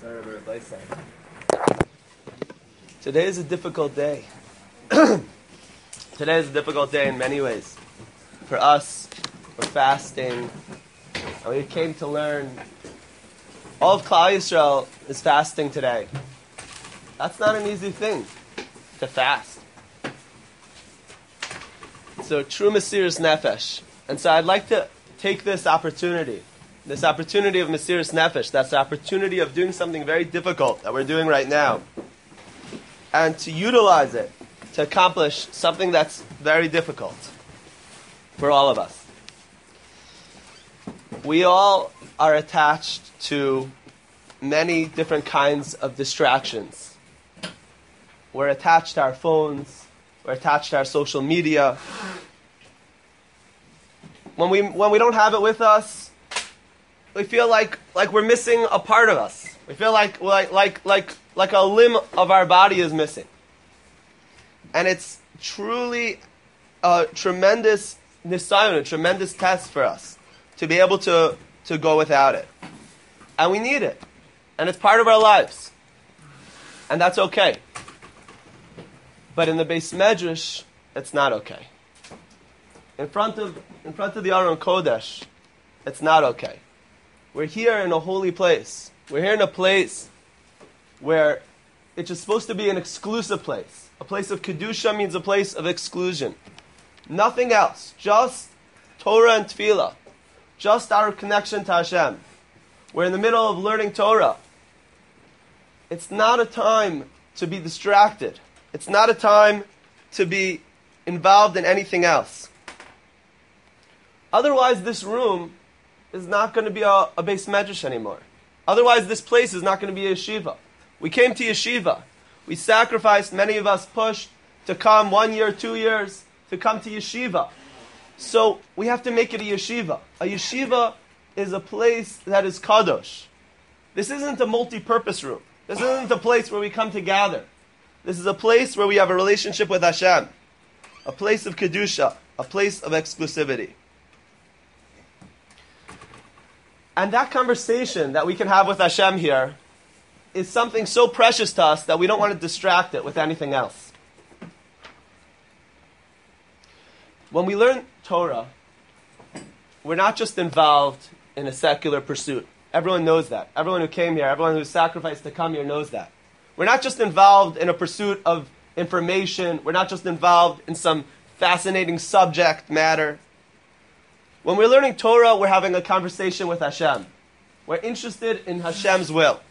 Today is a difficult day. Today is a difficult day in many ways. For us, we're fasting, and we came to learn. All of Klal Yisrael is fasting today. That's not an easy thing, to fast. So, true Mesiras Nefesh. And so I'd like to take this opportunity of Mesiras Nefesh, that's the opportunity of doing something very difficult that we're doing right now, and to utilize it to accomplish something that's very difficult for all of us. We all are attached to many different kinds of distractions. We're attached to our phones, we're attached to our social media. When we don't have it with us, we feel like we're missing a part of us. We feel like a limb of our body is missing. And it's truly a tremendous nisayon, a tremendous test for us to be able to go without it. And we need it. And it's part of our lives. And that's okay. But in the Beis Medrash, it's not okay. In front of the Aron Kodesh, it's not okay. We're here in a holy place. We're here in a place where it's just supposed to be an exclusive place. A place of Kedusha means a place of exclusion. Nothing else. Just Torah and Tefillah. Just our connection to Hashem. We're in the middle of learning Torah. It's not a time to be distracted. It's not a time to be involved in anything else. Otherwise, this room is not going to be a Beis Medrash anymore. Otherwise, this place is not going to be a yeshiva. We came to yeshiva. We sacrificed, many of us pushed to come 1 year, 2 years, to come to yeshiva. So we have to make it a yeshiva. A yeshiva is a place that is kadosh. This isn't a multi-purpose room. This isn't a place where we come to gather. This is a place where we have a relationship with Hashem. A place of kedusha. A place of exclusivity. And that conversation that we can have with Hashem here is something so precious to us that we don't want to distract it with anything else. When we learn Torah, we're not just involved in a secular pursuit. Everyone knows that. Everyone who came here, everyone who sacrificed to come here knows that. We're not just involved in a pursuit of information. We're not just involved in some fascinating subject matter. When we're learning Torah, we're having a conversation with Hashem. We're interested in Hashem's will.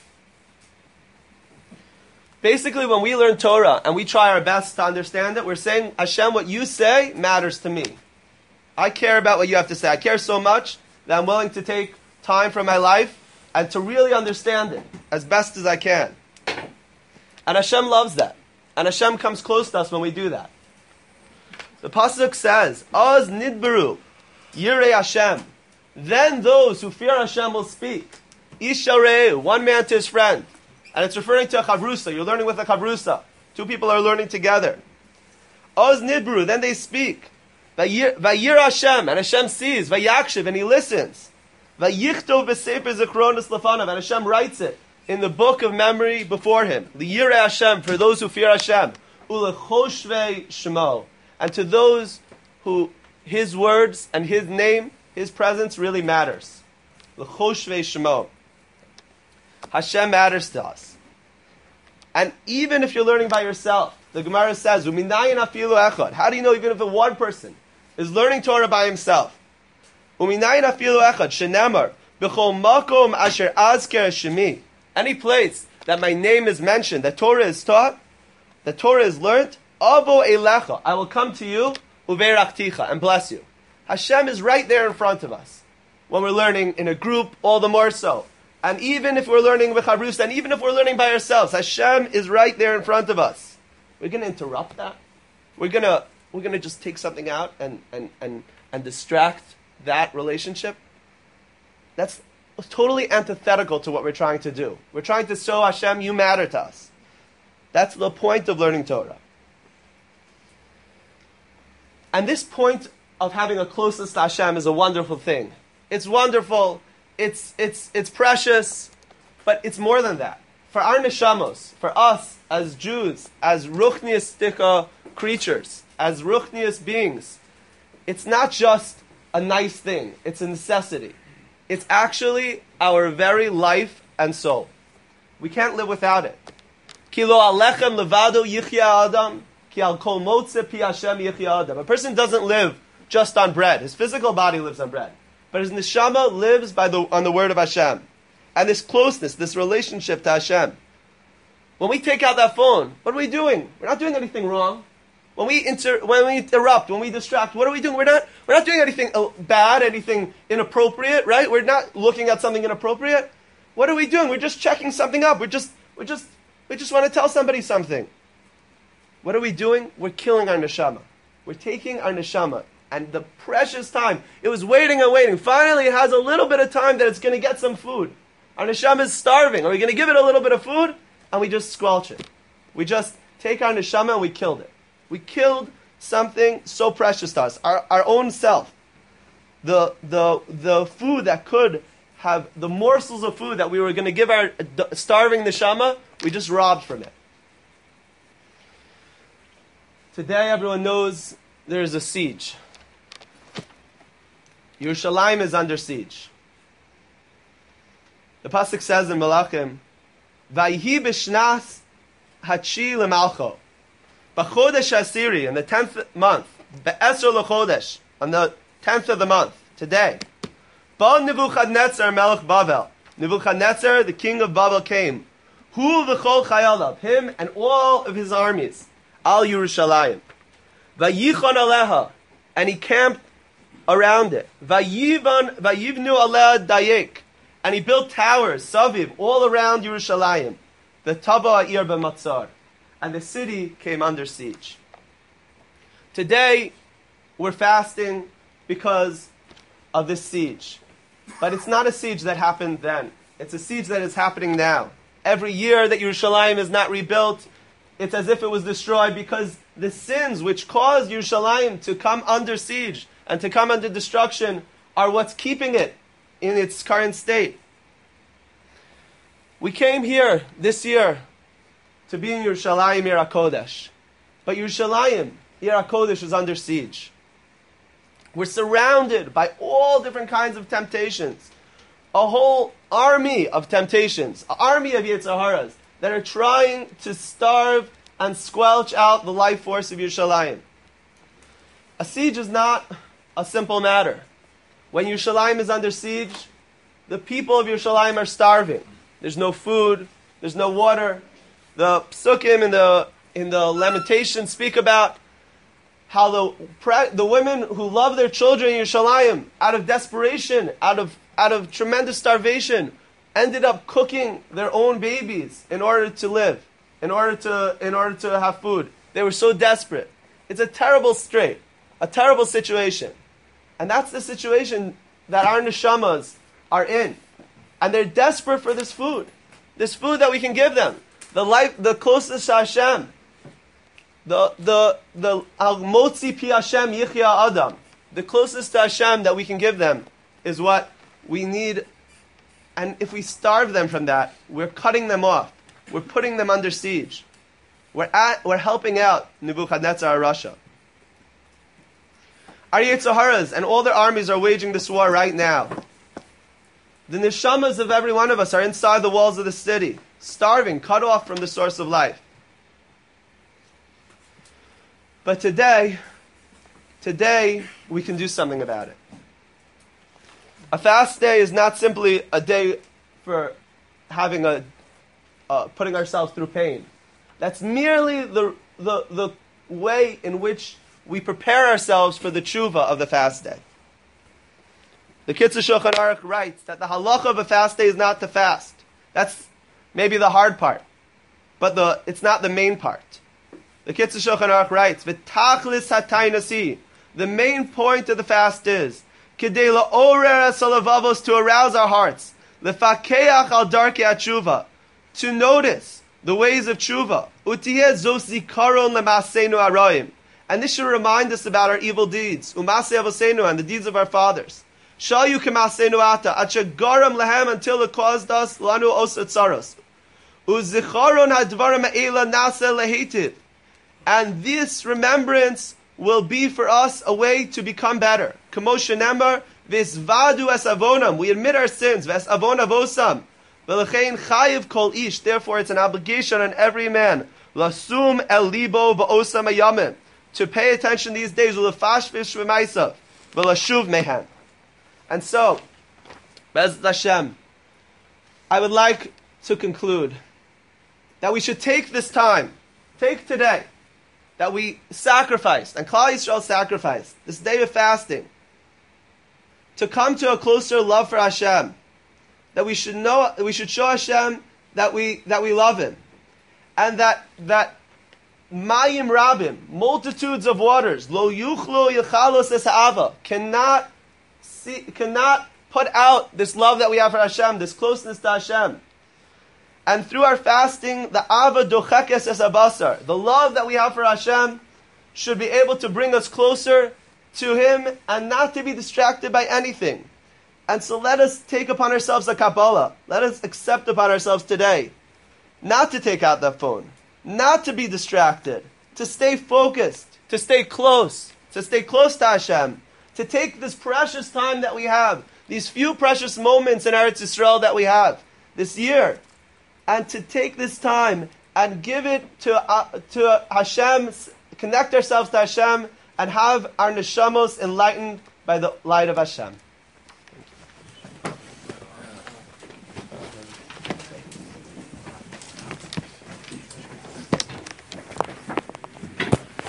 Basically, when we learn Torah and we try our best to understand it, we're saying, Hashem, what you say matters to me. I care about what you have to say. I care so much that I'm willing to take time from my life and to really understand it as best as I can. And Hashem loves that. And Hashem comes close to us when we do that. The Pasuk says, Az nidbaru Yirei Hashem. Then those who fear Hashem will speak. Ish Yarei, one man to his friend. And it's referring to a chavrusa. You're learning with a chavrusa. Two people are learning together. Oz nidbru, then they speak. Vayir Hashem, and Hashem sees. Vayakshiv, and he listens. Vayichtov b'sefer zichronos lefanav, and Hashem writes it in the book of memory before him. Liyirei Hashem, for those who fear Hashem. Ulechoshvei shemo, and to those who His words and His name, His presence really matters. L'choshvei shemo. Hashem matters to us. And even if you're learning by yourself, the Gemara says, Uminayin afilu echad. How do you know even if one person is learning Torah by himself? Uminayin afilu echad. Shenemar. B'chol makom asher azker shemi. Any place that my name is mentioned, that Torah is taught, that Torah is learned, avo elecha. I will come to you, uverakticha, and bless you. Hashem is right there in front of us. When we're learning in a group, all the more so. And even if we're learning with Harus, and even if we're learning by ourselves, Hashem is right there in front of us. We're going to interrupt that. We're going to just take something out and distract that relationship. That's totally antithetical to what we're trying to do. We're trying to show Hashem, you matter to us. That's the point of learning Torah. And this point of having a closeness to Hashem is a wonderful thing. It's wonderful. It's precious. But it's more than that. For our neshamos, for us as Jews, as ruchniistika creatures, as ruchnius beings, it's not just a nice thing. It's a necessity. It's actually our very life and soul. We can't live without it. Ki lo alechem levado yichya adam, ki al kol motze pi Hashem yichya adam. A person doesn't live just on bread. His physical body lives on bread. But his neshama lives on the word of Hashem. And this closeness, this relationship to Hashem. When we take out that phone, what are we doing? We're not doing anything wrong. When we interrupt, when we distract, what are we doing? We're not doing anything bad, anything inappropriate, right? We're not looking at something inappropriate. What are we doing? We're just checking something up. We just want to tell somebody something. What are we doing? We're killing our neshama. We're taking our neshama. And the precious time, it was waiting and waiting. Finally, it has a little bit of time that it's going to get some food. Our neshama is starving. Are we going to give it a little bit of food? And we just squelch it. We just take our neshama and we killed it. We killed something so precious to us, our own self. The food that could have, the morsels of food that we were going to give our starving neshama, we just robbed from it. Today, everyone knows there is a siege. Yerushalayim is under siege. The pasuk says in Malachim, "Vayhi b'shnas hatshi lemalcho." B'chodesh Asiri, in the 10th month, Be'esr l'chodesh, on the 10th of the month, today, Ba Nebuchadnezzar melech Bavel. Nebuchadnezzar, the king of Babel, came. Hu v'chol chayalav, him and all of his armies, al Yerushalayim. Vayichon aleha, and he camped around it. Vayivnu aleha dayek, and he built towers, saviv, all around Yerushalayim. The taba ha'ir b'matzar. And the city came under siege. Today, we're fasting because of this siege. But it's not a siege that happened then. It's a siege that is happening now. Every year that Yerushalayim is not rebuilt, it's as if it was destroyed because the sins which caused Yerushalayim to come under siege and to come under destruction are what's keeping it in its current state. We came here this year to be in Yerushalayim, Ir HaKodesh. But Yerushalayim, Ir HaKodesh, is under siege. We're surrounded by all different kinds of temptations. A whole army of temptations, an army of Yetzer Haras that are trying to starve and squelch out the life force of Yerushalayim. A siege is not a simple matter. When Yerushalayim is under siege, the people of Yerushalayim are starving. There's no food, there's no water. The psukim in the Lamentations speak about how the women who love their children in Yerushalayim, out of desperation, out of tremendous starvation, ended up cooking their own babies in order to live, in order to have food. They were so desperate. It's a terrible strait, a terrible situation, and that's the situation that our neshamas are in, and they're desperate for this food that we can give them. The closest to Hashem, the al motzi pi Hashem yichya adam, the closest to Hashem that we can give them is what we need. And if we starve them from that, we're cutting them off. We're putting them under siege. We're helping out Nebuchadnezzar Rasha. Our Yetzer Haras and all their armies are waging this war right now. The neshamas of every one of us are inside the walls of the city, starving, cut off from the source of life. But today, we can do something about it. A fast day is not simply a day for having putting ourselves through pain. That's merely the way in which we prepare ourselves for the tshuva of the fast day. The Kitzur Shulchan Aruch writes that the halacha of a fast day is not to fast. That's maybe the hard part, but it's not the main part. The Kitzur Shulchan Aruch writes, "V'tachlis hatainasi." The main point of the fast is kidei la'orer salavavos, to arouse our hearts, lefakeach al darkei tshuva, to notice the ways of tshuva, utiyeh zos zikaron lemaseinu aroim, and this should remind us about our evil deeds, umase avoseinu, and the deeds of our fathers. Shayu k'masenu ata, acher garam lehem, until it caused us, lanu osa tzaros. Uzicharon hadvarim ha'ela nasa lehitiv. And this remembrance will be for us a way to become better. K'moshe nemar, v'isvadu es avonam, we admit our sins, v'es avon avosam. V'lechein chayiv kol ish, therefore it's an obligation on every man, lasum el libo v'osam ayamim, to pay attention these days, v'lefashvish v'maisav, v'lashuv mehan. And so, Be'ez Hashem, I would like to conclude that we should take this time, take today, that we sacrificed, and Klal Yisrael sacrificed, this day of fasting, to come to a closer love for Hashem, that we should know, we should show Hashem that we love Him, and that Mayim Rabim, multitudes of waters, lo yuchlo yichalos es ha'ava, cannot put out this love that we have for Hashem, this closeness to Hashem. And through our fasting, the ava dochekes es abasar, the love that we have for Hashem, should be able to bring us closer to Him and not to be distracted by anything. And so let us take upon ourselves a Kabbalah. Let us accept upon ourselves today not to take out that phone, not to be distracted, to stay focused, to stay close to Hashem, to take this precious time that we have, these few precious moments in Eretz Yisrael that we have this year, and to take this time and give it to Hashem, connect ourselves to Hashem, and have our neshamos enlightened by the light of Hashem.